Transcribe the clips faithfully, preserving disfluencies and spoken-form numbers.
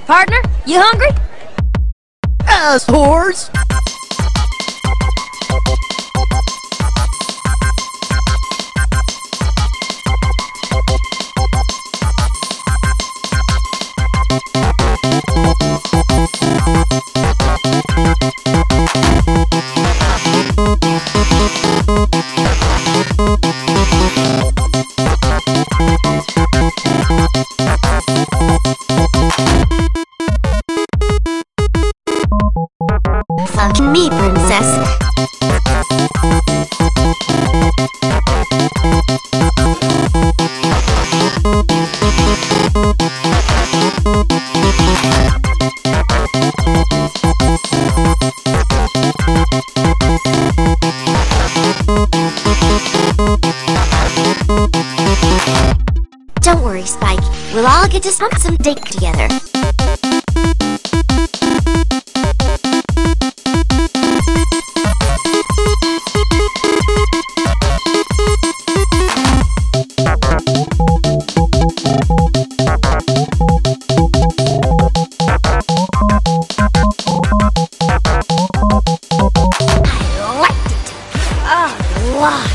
Partner, you hungry? Ass horse! Fuck me, princess. Don't worry, Spike. We'll all get to spunk some dick together. I liked it a lot.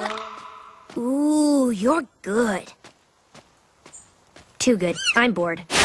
Ooh, you're good. Too good. I'm bored.